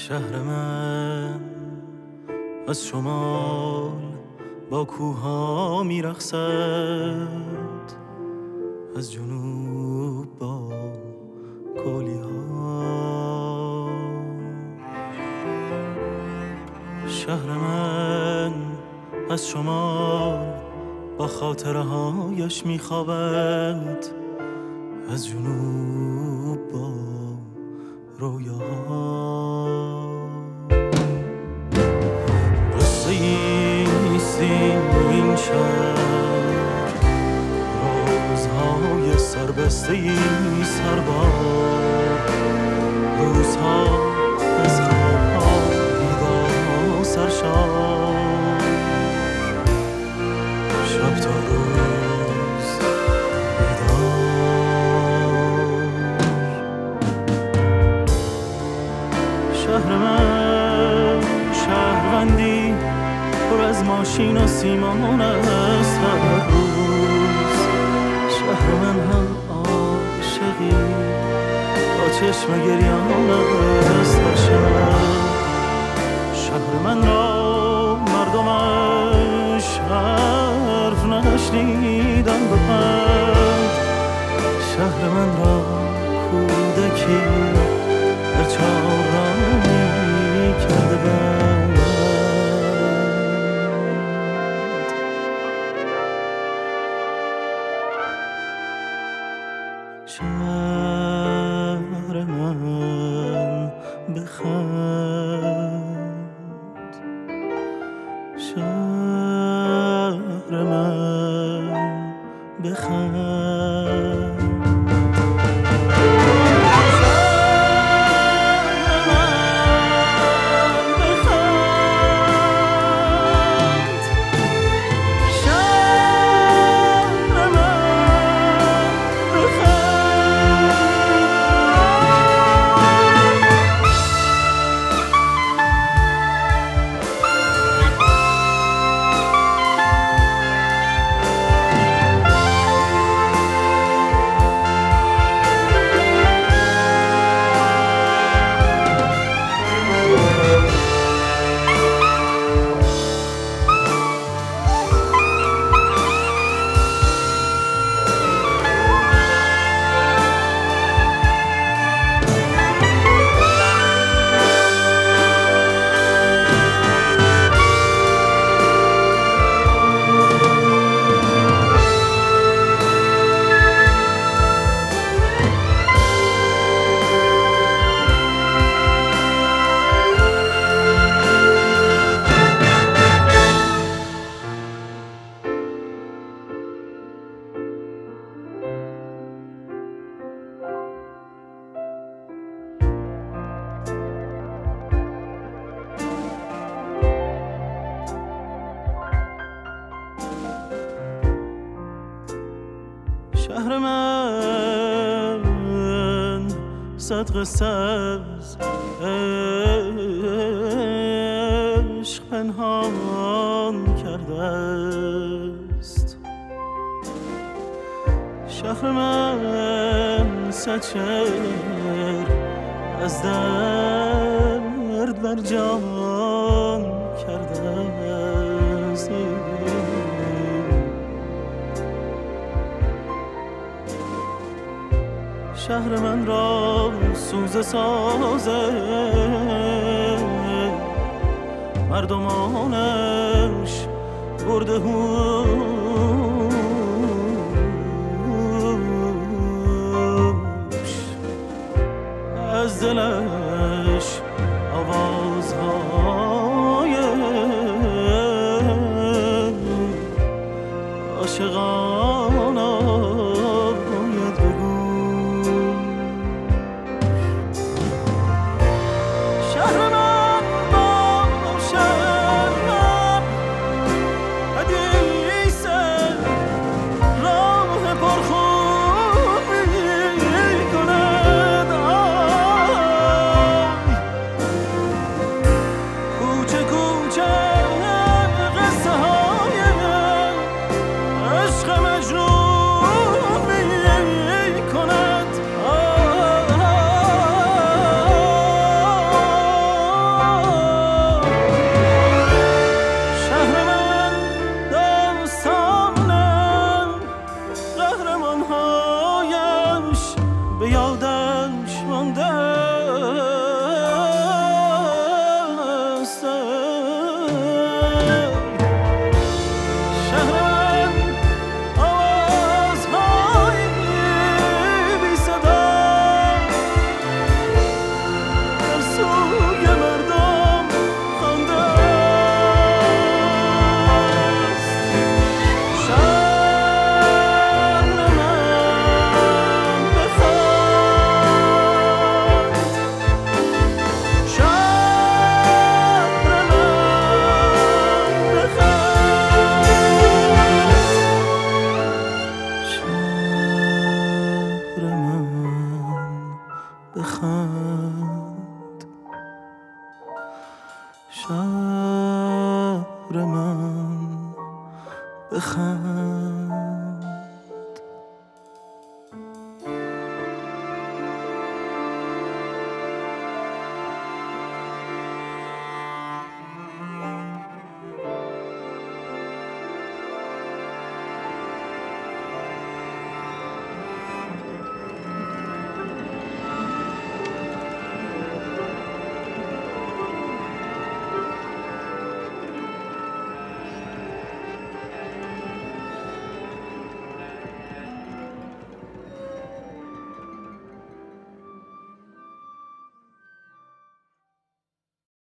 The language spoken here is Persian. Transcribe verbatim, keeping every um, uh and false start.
شهر من از شمال با کوها میرقصد، از جنوب با کولی ها. شهر من از شمال با خاطره هایش میخوابد، از جنوب با رویاها. قصه ایست این شهر، رازهای سربسته ای سربار، روزها از خوابها بیدار سرشار، شب تا روز بیدار. شهر من شهروندی پر از ماشین و سیمان است هر روز. شهر من هم عاشقی با چشم گریان است هر شب. شهر من را مردمش حرف نشنیدن به پند، شهر من را کودکی در چهارراهی کرده بند. شهر من بخند، شهر من بخند. شهر من صد قصه از عشق پنهان کرده است. شهر من صد شعر از درد بر جان کرده است. شهر من را سوز سازه مردمانش برده هوش، از دلش آوازهای عاشقان آید بگو. شهر من باشد حدیث راه پرخون می کند. کوچه کوچه قصه های عشق مجنون بخند.